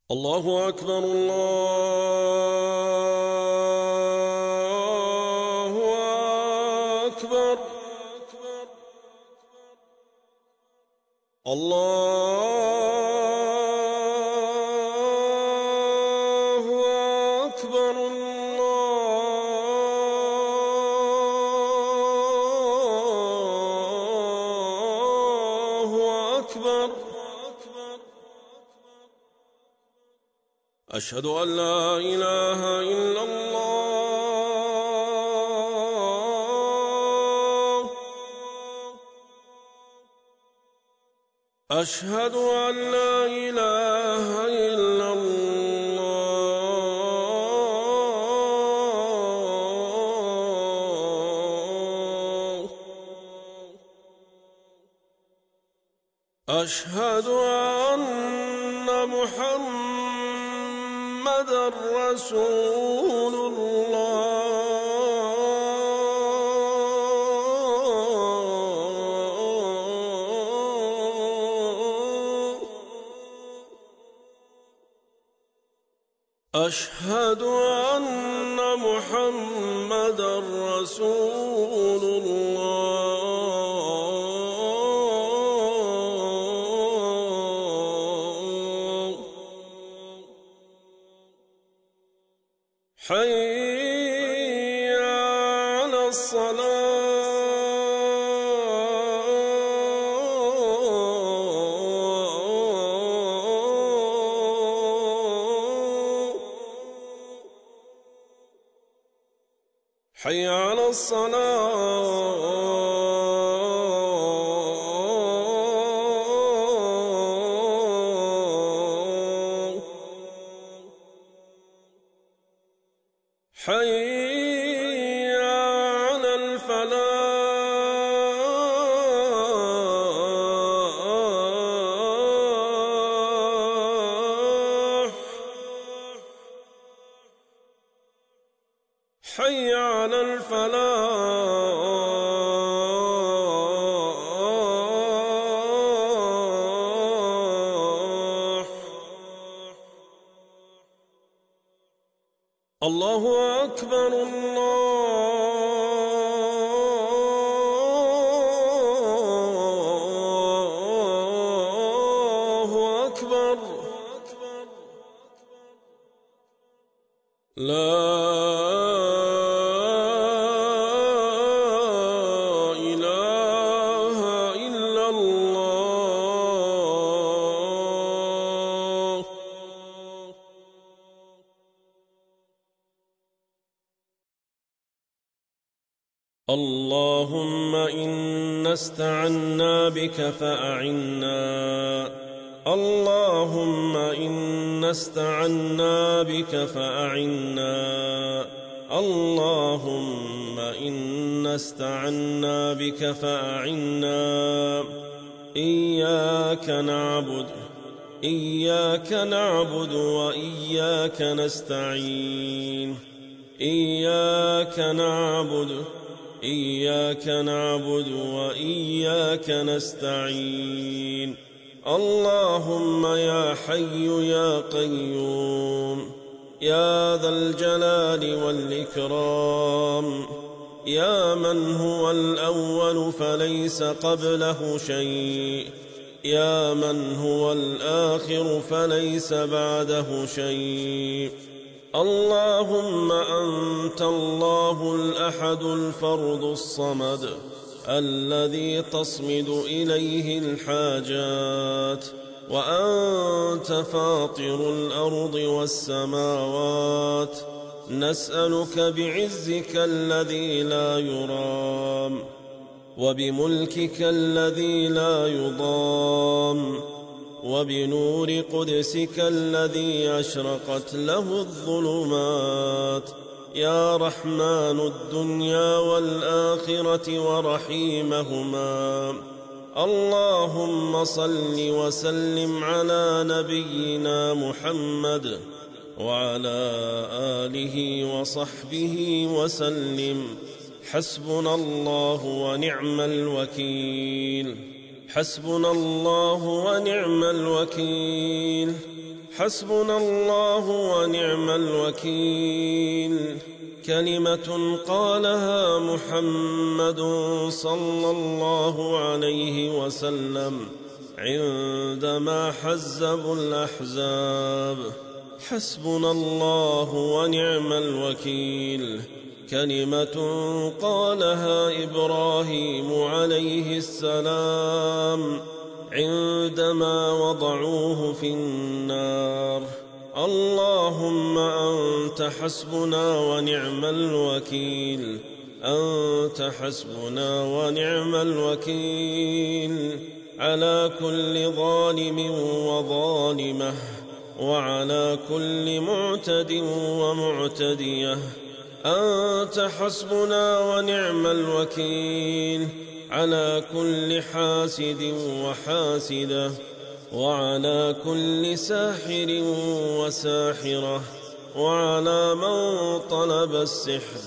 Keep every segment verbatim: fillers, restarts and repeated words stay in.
الله أكبر الله أكبر الله أكبر الله أكبر. أشهد أن لا إله إلا الله. أشهد أن لا إله إلا الله. أشهد أن محمد محمد رسول الله. أشهد أن محمد رسول الله. حي على الصلاة. حي على الصلاة. حي على الفلاح. حي على الفلاح. الله أكبر الله أكبر. لا إله إلا الله. اللهم إنا استعنا بك فأعنا. اللهم إنا استعنا بك فأعنا. اللهم إنا استعنا بك فأعنا. إياك نعبد إياك نعبد وإياك نستعين. إياك نعبد إياك نعبد وإياك نستعين. اللهم يا حي يا قيوم يا ذا الجلال والإكرام، يا من هو الأول فليس قبله شيء، يا من هو الآخر فليس بعده شيء. اللهم أنت الله الأحد الفرد الصمد الذي تصمد إليه الحاجات، وأنت فاطر الأرض والسماوات. نسألك بعزك الذي لا يرام، وبملكك الذي لا يضام، وبنور قدسك الذي أشرقت له الظلمات، يا رحمن الدنيا والآخرة ورحيمهما. اللهم صل وسلم على نبينا محمد وعلى آله وصحبه وسلم. حسبنا الله ونعم الوكيل، حسبنا الله ونعم الوكيل، حسبنا الله ونعم الوكيل. كلمة قالها محمد صلى الله عليه وسلم عندما حزبوا الأحزاب: حسبنا الله ونعم الوكيل. كلمة قالها إبراهيم عليه السلام عندما وضعوه في النار: اللهم أنت حسبنا ونعم الوكيل، أنت حسبنا ونعم الوكيل على كل ظالم وظالمة، وعلى كل معتد ومعتدية. أنت حسبنا ونعم الوكيل على كل حاسد وحاسدة، وعلى كل ساحر وساحرة، وعلى من طلب السحر.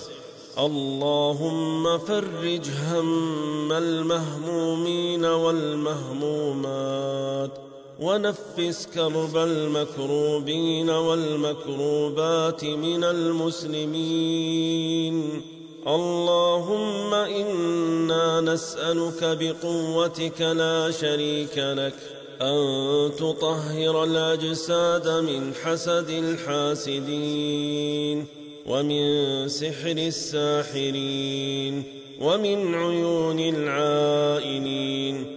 اللهم فرج هم المهمومين والمهمومات، ونفس كرب المكروبين والمكروبات من المسلمين. اللهم إنا نسألك بقوتك لا شريك لك أن تطهر الأجساد من حسد الحاسدين، ومن سحر الساحرين، ومن عيون العائنين.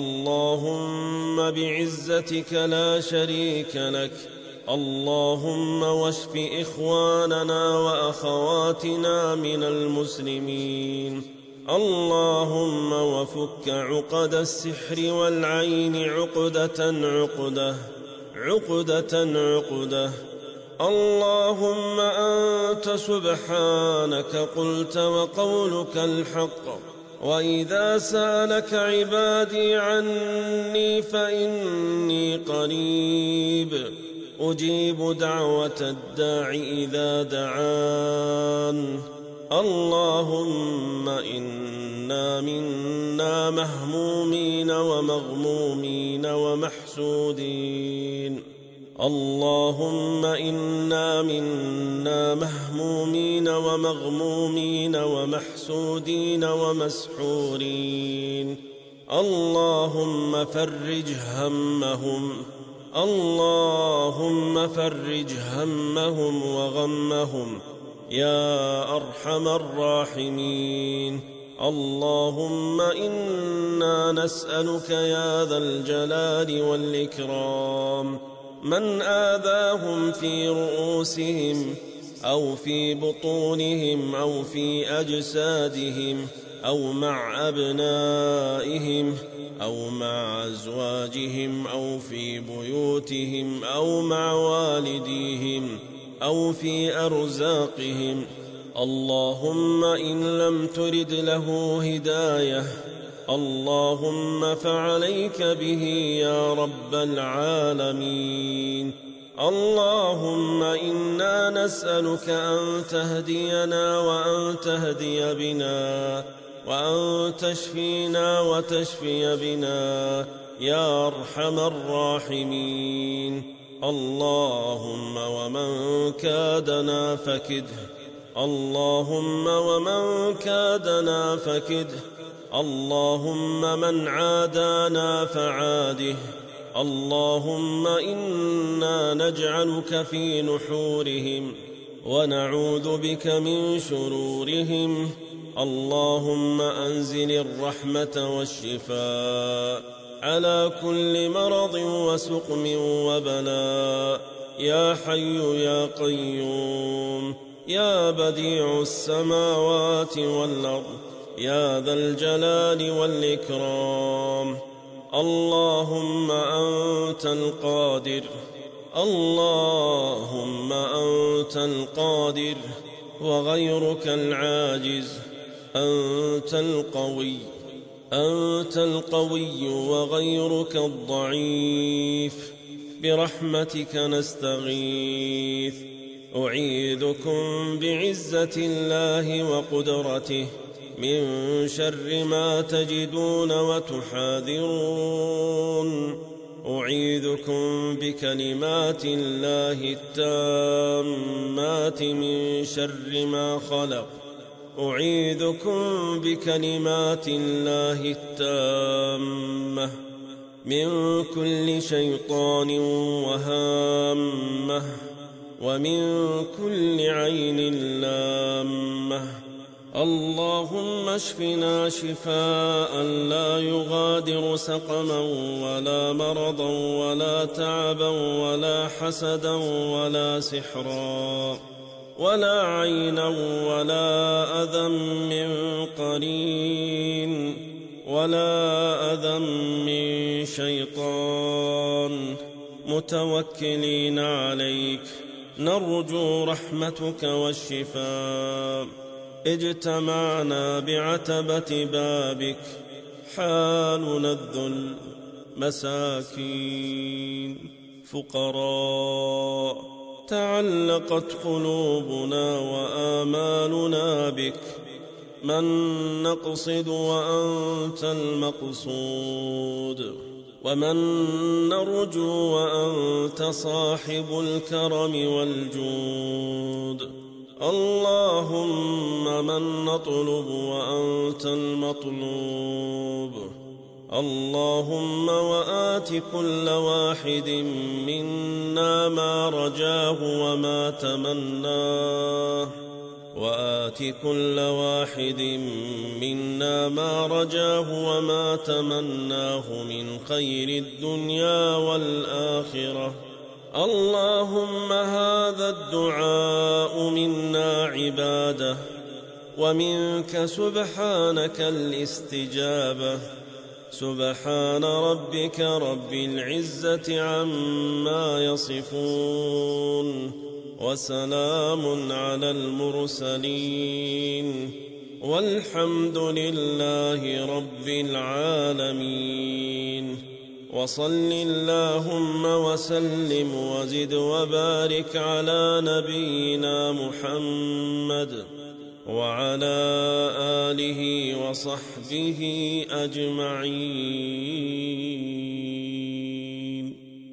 اللهم بعزتك لا شريك لك، اللهم واشف إخواننا وأخواتنا من المسلمين. اللهم وفك عقد السحر والعين عقدة عقدة عقدة عقدة. اللهم أنت سبحانك قلت وقولك الحق: وإذا سألك عبادي عني فإني قريب أجيب دعوة الداع إذا دعان. اللهم إنا منا مهمومين ومغمومين ومحسودين. اللهم إنا منا مهمومين ومغمومين ومحسودين ومسحورين. اللهم فرج همهم، اللهم فرج همهم وغمهم يا أرحم الراحمين. اللهم إنا نسألك يا ذا الجلال والإكرام من آذاهم في رؤوسهم أو في بطونهم أو في أجسادهم أو مع أبنائهم أو مع أزواجهم أو في بيوتهم أو مع والديهم أو في أرزاقهم. اللهم إن لم ترد له هداية اللهم فعليك به يا رب العالمين. اللهم إنا نسألك أن تهدينا وأن تهدي بنا وأن تشفينا وتشفي بنا يا أرحم الراحمين. اللهم ومن كادنا فكده، اللهم ومن كادنا فكده، اللهم من عادانا فعاده. اللهم إنا نجعلك في نحورهم ونعوذ بك من شرورهم. اللهم أنزل الرحمة والشفاء على كل مرض وسقم وبلاء يا حي يا قيوم يا بديع السماوات والأرض يا ذا الجلال والإكرام. اللهم أنت القادر، اللهم أنت القادر وغيرك العاجز. أنت القوي، أنت القوي وغيرك الضعيف. برحمتك نستغيث. أعيذكم بعزة الله وقدرته من شر ما تجدون وتحاذرون. أعيذكم بكلمات الله التامات من شر ما خلق أعيذكم بكلمات الله التامة من كل شيطان وهامة ومن كل عين لامة. اللهم اشفنا شفاء لا يغادر سقما ولا مرضا ولا تعبا ولا حسدا ولا سحرا ولا عينا ولا أذى من قرين ولا أذى من شيطان متوكلين عليك نرجو رحمتك والشفاء. اجتمعنا بعتبة بابك حالنا الذل مساكين فقراء تعلقت قلوبنا وآمالنا بك من نقصد وأنت المقصود ومن نرجو وأنت صاحب الكرم والجود. اللهم من نطلب وأنت المطلوب. اللهم وآت كل واحد منا ما رجاه وما تمناه وآت كل واحد منا ما رجاه وما تمناه من خير الدنيا والآخرة. اللهم هذا الدعاء منا عباده ومنك سبحانك الاستجابة. سبحان ربك رب العزة عما يصفون وسلام على المرسلين والحمد لله رب العالمين. وصل اللهم وسلم وزد وبارك على نبينا محمد وعلى آله وصحبه أجمعين.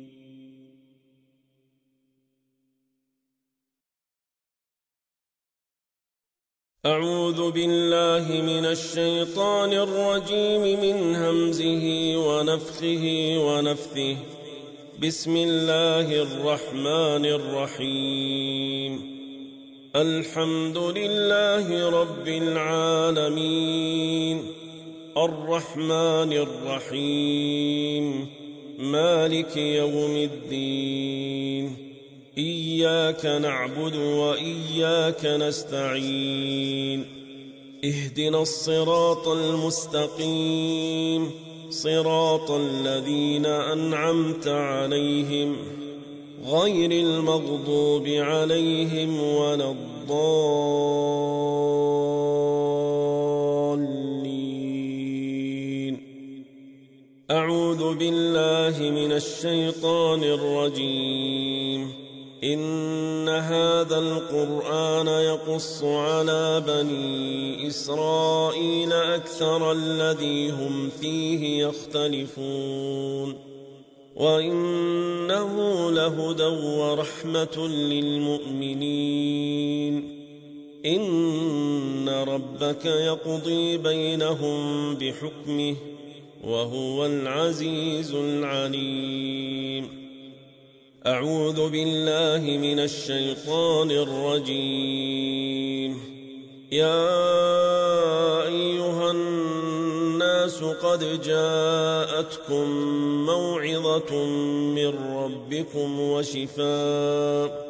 أعوذ بالله من الشيطان الرجيم من همزه ونفخه ونفثه. بسم الله الرحمن الرحيم. الحمد لله رب العالمين الرحمن الرحيم مالك يوم الدين. إياك نعبد وإياك نستعين. اهدنا الصراط المستقيم صراط الذين أنعمت عليهم غير المغضوب عليهم ولا الضالين. أعوذ بالله من الشيطان الرجيم. إن هذا القرآن يقص على بني إسرائيل أكثر الذي هم فيه يختلفون وإنه لهدى ورحمة للمؤمنين. إن ربك يقضي بينهم بحكمه وهو العزيز العليم. أعوذ بالله من الشيطان الرجيم. يا أيها الناس قد جاءتكم موعظة من ربكم وشفاء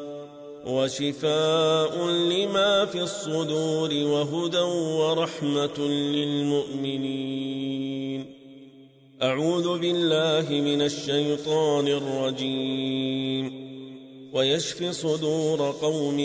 وشفاء لما في الصدور وهدى ورحمة للمؤمنين. أعوذ بالله من الشيطان الرجيم. ويشفي صدور قوم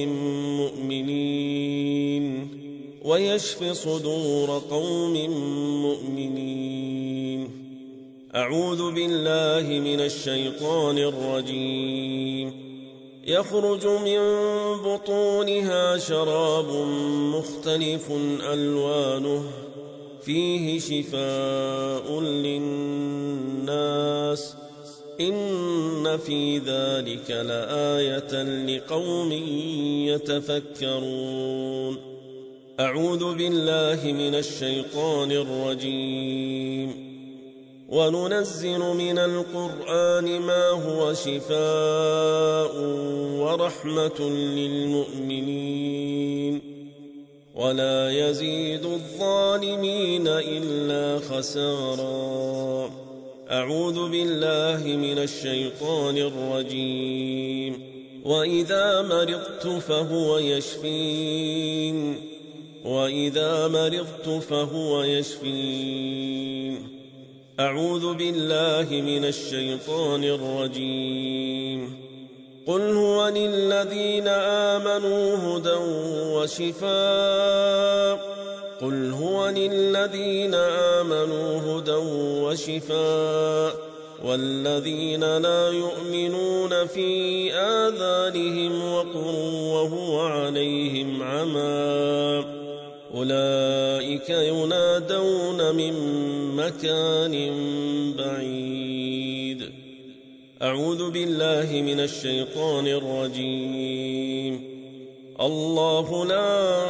مؤمنين ويشفي صدور قوم مؤمنين. أعوذ بالله من الشيطان الرجيم. يخرج من بطونها شراب مختلف ألوانه فيه شفاء للناس. إن في ذلك لآية لقوم يتفكرون. أعوذ بالله من الشيطان الرجيم. وننزل من القرآن ما هو شفاء ورحمة للمؤمنين ولا يزيد الظالمين إلا خسارا. أعوذ بالله من الشيطان الرجيم. وإذا مرضت فهو يشفين وإذا مرضت فهو يشفين. أعوذ بالله من الشيطان الرجيم. قل هو للذين آمنوا هدى وشفاء قل هو للذين آمنوا هدى وشفاء والذين لا يؤمنون في آذانهم وقر وهو عليهم عمى أولئك ينادون من مكان بعيد. أعوذ بالله من الشيطان الرجيم. الله لا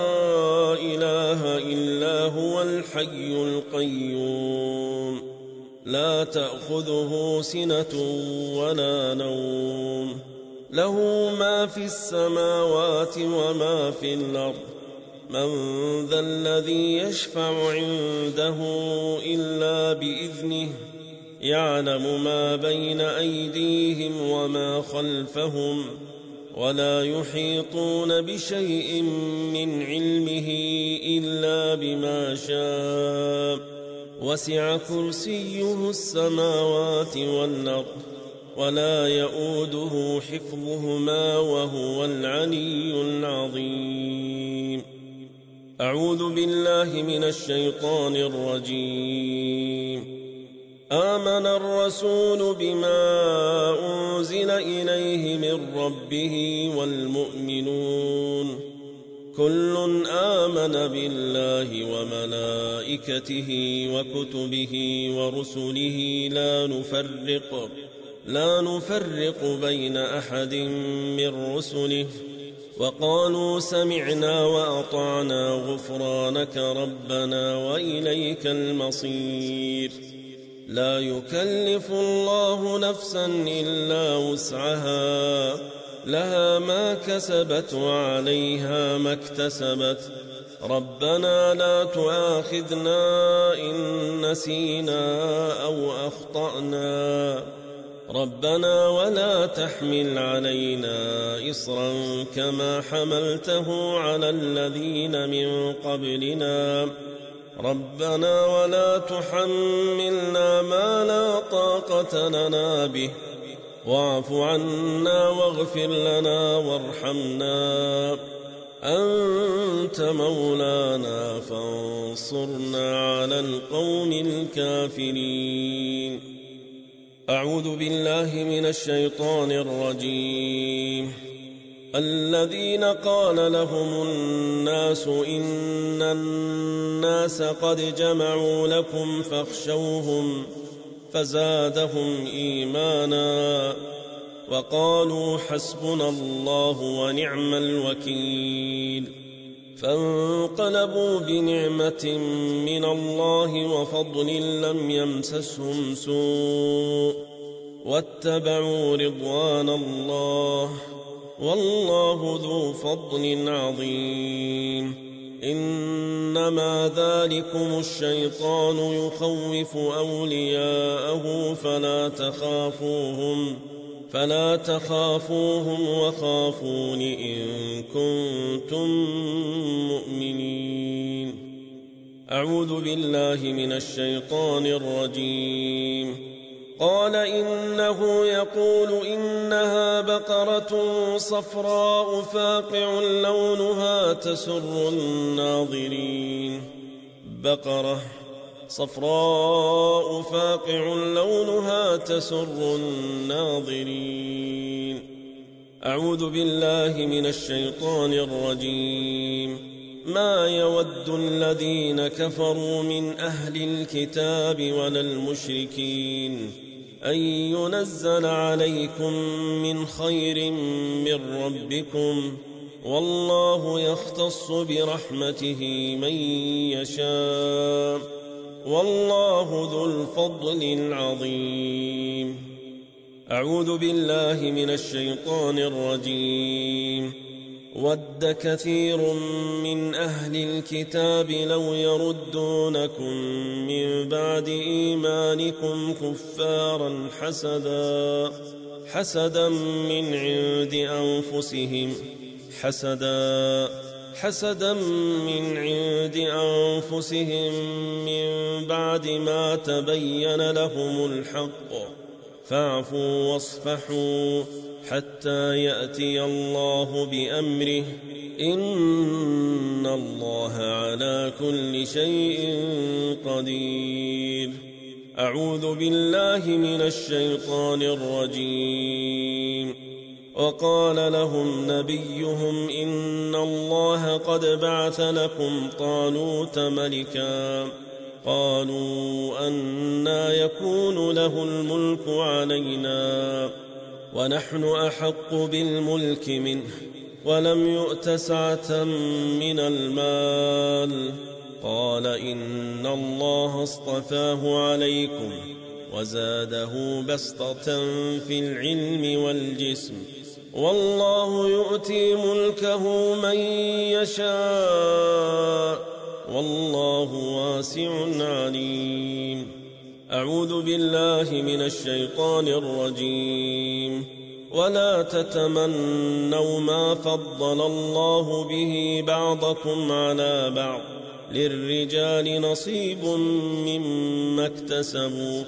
إله إلا هو الحي القيوم لا تأخذه سنة ولا نوم له ما في السماوات وما في الأرض من ذا الذي يشفع عنده إلا بإذنه يعلم ما بين أيديهم وما خلفهم ولا يحيطون بشيء من علمه إلا بما شاء وسع كرسيه السماوات والأرض ولا يؤوده حفظهما وهو العلي العظيم. أعوذ بالله من الشيطان الرجيم. آمن الرسول بما أنزل إليه من ربه والمؤمنون كل آمن بالله وملائكته وكتبه ورسله لا نفرق لا نفرق بين أحد من رسله وقالوا سمعنا وأطعنا غفرانك ربنا وإليك المصير. لا يكلف الله نفسا إلا وسعها لها ما كسبت وعليها ما اكتسبت ربنا لا تؤاخذنا إن نسينا أو أخطأنا ربنا ولا تحمل علينا إصرا كما حملته على الذين من قبلنا ربنا ولا تحملنا ما لا طاقة لنا به واعف عنا واغفر لنا وارحمنا أنت مولانا فانصرنا على القوم الكافرين. أعوذ بالله من الشيطان الرجيم. الذين قال لهم الناس إن الناس قد جمعوا لكم فاخشوهم فزادهم إيمانا وقالوا حسبنا الله ونعم الوكيل فانقلبوا بنعمة من الله وفضل لم يمسسهم سوء واتبعوا رضوان الله والله ذو فضل عظيم. إنما ذلكم الشيطان يخوف أولياءه فلا تخافوهم فلا تخافوهم وخافون إن كنتم مؤمنين. أعوذ بالله من الشيطان الرجيم. قال إنه يقول إنها بقرة صفراء فاقع لونها تسر الناظرين بقرة صفراء فاقع لونها تسر الناظرين. أعوذ بالله من الشيطان الرجيم. ما يود الذين كفروا من أهل الكتاب ولا المشركين أن ينزل عليكم من خير من ربكم، والله يختص برحمته من يشاء، والله ذو الفضل العظيم. أعوذ بالله من الشيطان الرجيم. ود كثير من أهل الكتاب لو يردونكم من بعد إيمانكم كفارا حسدا حسدا من عند أنفسهم حسدا حسدا من عند أنفسهم من بعد ما تبين لهم الحق، فاعفوا واصفحوا حتى يأتي الله بأمره، إن الله على كل شيء قدير. أعوذ بالله من الشيطان الرجيم. وقال لهم نبيهم إن الله قد بعث لكم طالوت ملكا، قالوا أنى يكون له الملك علينا ونحن أحق بالملك منه ولم يؤت سعة من المال، قال إن الله اصطفاه عليكم وزاده بسطة في العلم والجسم، والله يؤتي ملكه من يشاء، والله واسع عليم. أعوذ بالله من الشيطان الرجيم. ولا تتمنوا ما فضل الله به بعضكم على بعض، للرجال نصيب مما اكتسبوا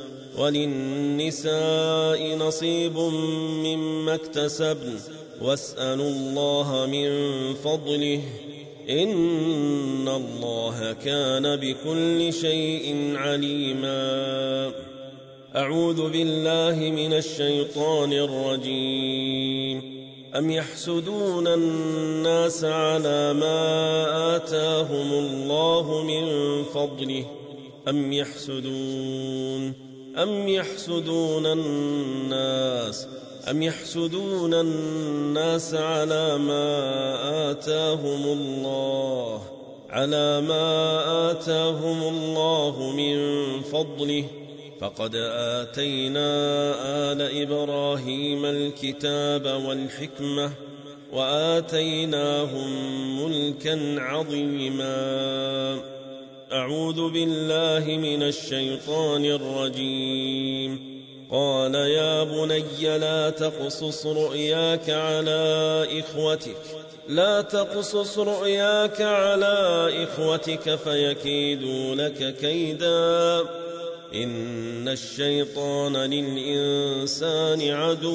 وللنساء نصيب مما اكتسبن، واسألوا الله من فضله، إن الله كان بكل شيء عليما. أعوذ بالله من الشيطان الرجيم. أم يحسدون الناس على ما آتاهم الله من فضله، أم يحسدون أم يحسدون الناس أم يحسدون الناس على ما آتاهم الله على ما آتاهم الله من فضله، فقد آتينا آل إبراهيم الكتاب والحكمة وآتيناهم ملكا عظيما. أعوذ بالله من الشيطان الرجيم. قال يا بني لا تقصص رؤياك على إخوتك لا تقصص رؤياك على إخوتك فيكيدوا لك كيدا، إن الشيطان للإنسان عدو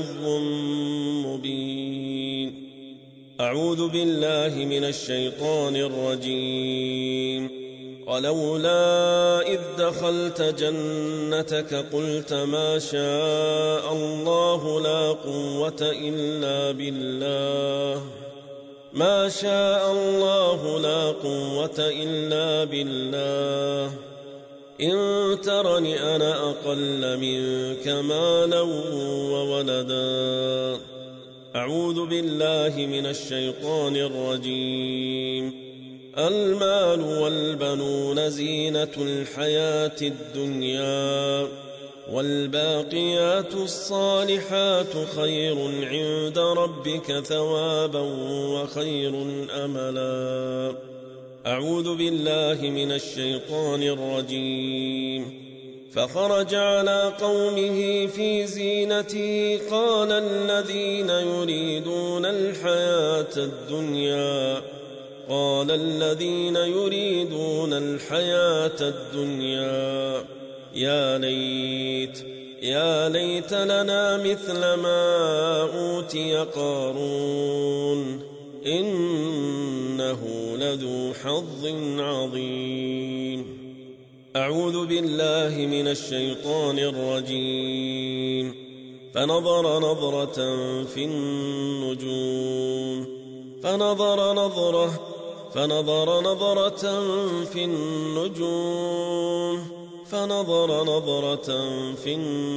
مبين. أعوذ بالله من الشيطان الرجيم. ولولا إذ دخلت جنتك قلت ما شاء الله لا قوة إلا بالله ما شاء الله لا قوة إلا بالله إن ترني أنا أقل منك مالا وولدا. أعوذ بالله من الشيطان الرجيم. المال والبنون زينة الحياة الدنيا، والباقيات الصالحات خير عند ربك ثوابا وخير أملا. أعوذ بالله من الشيطان الرجيم. فخرج على قومه في زينته قال الذين يريدون الحياة الدنيا قال الذين يريدون الحياة الدنيا يا ليت يا ليت لنا مثل ما أوتي قارون إنه لذو حظ عظيم. أعوذ بالله من الشيطان الرجيم. فنظر نظرة في النجوم فنظر نظرة فنظر نظرة في النجوم فنظر نظرة في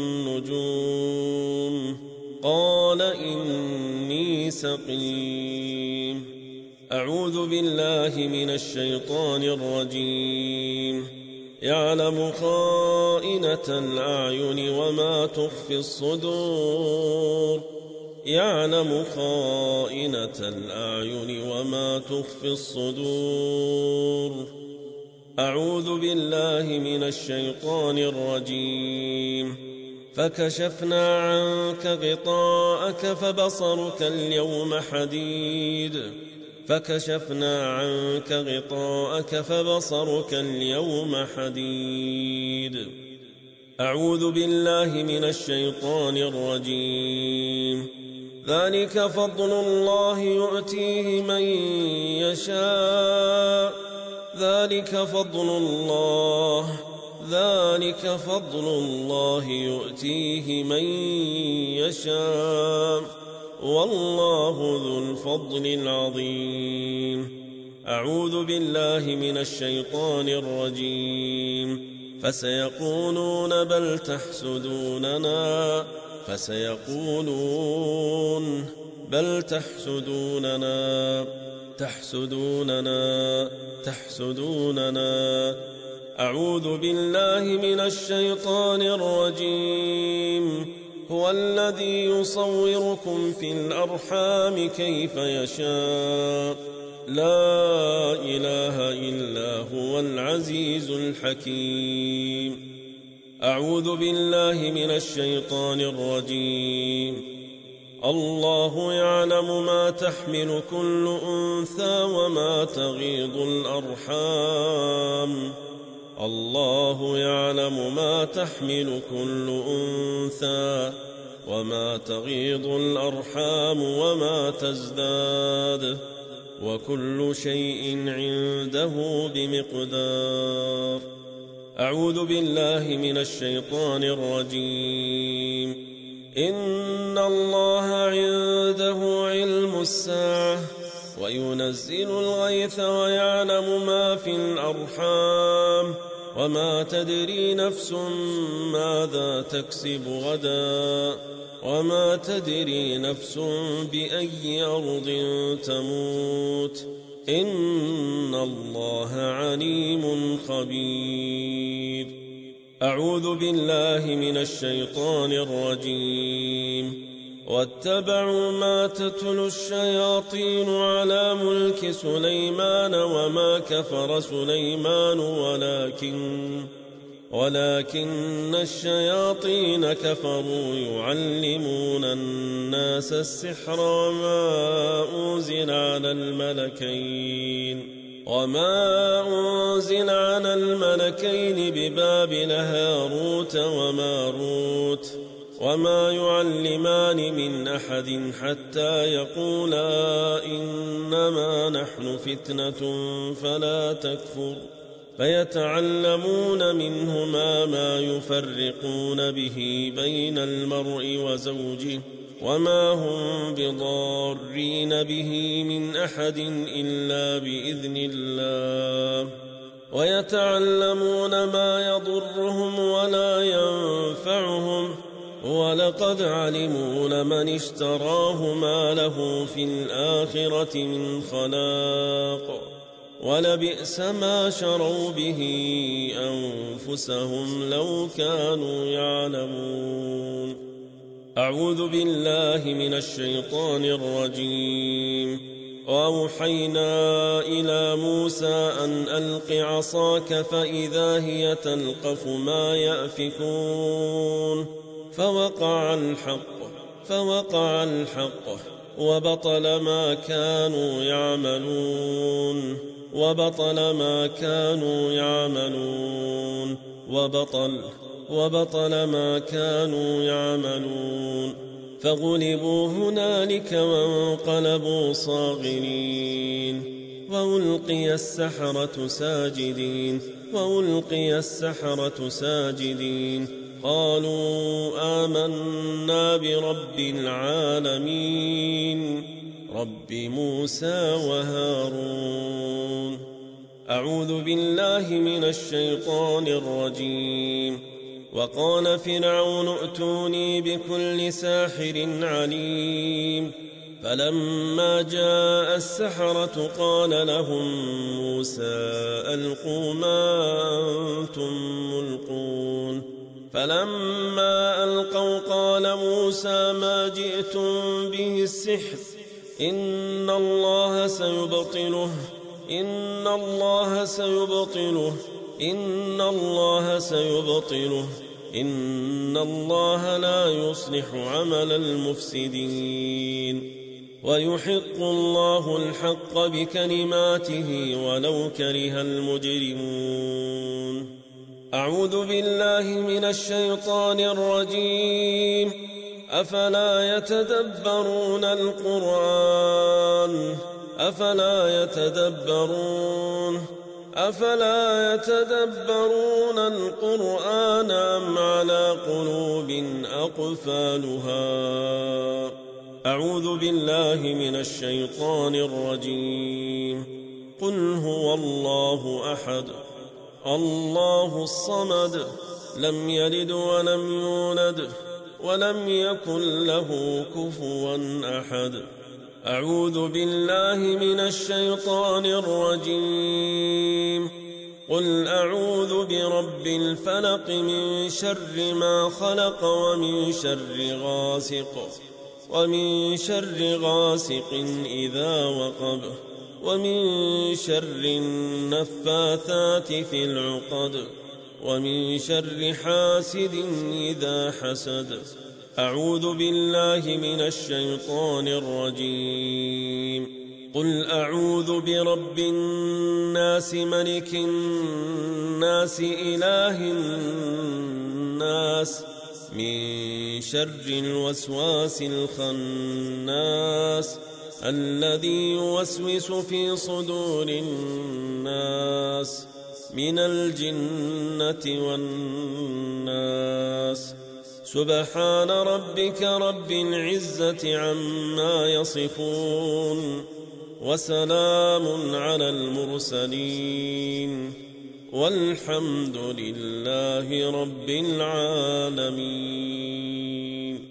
النجوم قال إني سقيم. أعوذ بالله من الشيطان الرجيم. يعلم خائنة الأعين وما تخفي الصدور يعلم خائنة الأعين وما تخفي الصدور. أعوذ بالله من الشيطان الرجيم. فكشفنا عنك غطاءك فبصرك اليوم حديد فكشفنا عنك غطاءك فبصرك اليوم حديد. أعوذ بالله من الشيطان الرجيم. ذلك فضل الله يؤتيه من يشاء ذلك فضل الله ذلك فضل الله يؤتيه من يشاء والله ذو الفضل العظيم. أعوذ بالله من الشيطان الرجيم. فسيقولون بل تحسدوننا فسيقولون بل تحسدوننا تحسدوننا تحسدوننا. أعوذ بالله من الشيطان الرجيم. هو الذي يصوركم في الأرحام كيف يشاء لا إله إلا هو العزيز الحكيم. أعوذ بالله من الشيطان الرجيم. الله يعلم ما تحمل كل أنثى وما تغيض الأرحام الله يعلم ما تحمل كل أنثى وما تغيض الأرحام وما تزداد وكل شيء عنده بمقدار. أعوذ بالله من الشيطان الرجيم. إن الله عنده علم الساعة وينزل الغيث ويعلم ما في الأرحام وما تدري نفس ماذا تكسب غدا وما تدري نفس بأي أرض تموت إن الله عليم خبير. أعوذ بالله من الشيطان الرجيم. واتبعوا ما تتلو الشياطين على ملك سليمان وما كفر سليمان ولكن ولكن الشياطين كفروا يعلمون الناس السحر وما أنزل على الملكين وما أنزل على الملكين ببابل هاروت وماروت وما يعلمان من أحد حتى يقولا إنما نحن فتنة فلا تكفر فيتعلمون منهما ما يفرقون به بين المرء وزوجه وما هم بضارين به من أحد إلا بإذن الله ويتعلمون ما يضرهم ولا ينفعهم ولقد علموا لمن اشتراه ما له في الآخرة من خلاق ولبئس ما شروا به أنفسهم لو كانوا يعلمون. أعوذ بالله من الشيطان الرجيم. وأوحينا إلى موسى أن ألق عصاك فإذا هي تلقف ما يأفكون فوقع الحق فوقع الحق وبطل ما كانوا يعملون وبطل ما كانوا يعملون وبطل وبطل ما كانوا يعملون فغلبوا هنالك وانقلبوا صاغرين وألقي السحرة ساجدين وألقي السحرة ساجدين قالوا آمنا برب العالمين رب موسى وهارون. أعوذ بالله من الشيطان الرجيم. وقال فرعون ائتوني بكل ساحر عليم. فلما جاء السحرة قال لهم موسى ألقوا ما أنتم ملقون. فلما ألقوا قال موسى ما جئتم به السحر إن الله سيبطله إن الله سيبطله إن الله سيبطله إن الله لا يصلح عمل المفسدين ويحق الله الحق بكلماته ولو كره المجرمون. أعوذ بالله من الشيطان الرجيم. أفلا يتدبرون القرآن أفلا يتدبرون أفلا يتدبرون القرآن أم على قلوب أقفالها. أعوذ بالله من الشيطان الرجيم. قل هو الله أحد الله الصمد لم يلد ولم يولد ولم يكن له كفوا أحد. أعوذ بالله من الشيطان الرجيم. قل أعوذ برب الفلق من شر ما خلق ومن شر غاسق ومن شر غاسق إذا وقب ومن شر النفاثات في العقد ومن شر حاسد إذا حسد. أعوذ بالله من الشيطان الرجيم. قل أعوذ برب الناس ملك الناس إله الناس من شر الوسواس الخناس الذي يوسوس في صدور الناس من الجنة والناس. سبحان ربك رب العزة عما يصفون وسلام على المرسلين والحمد لله رب العالمين.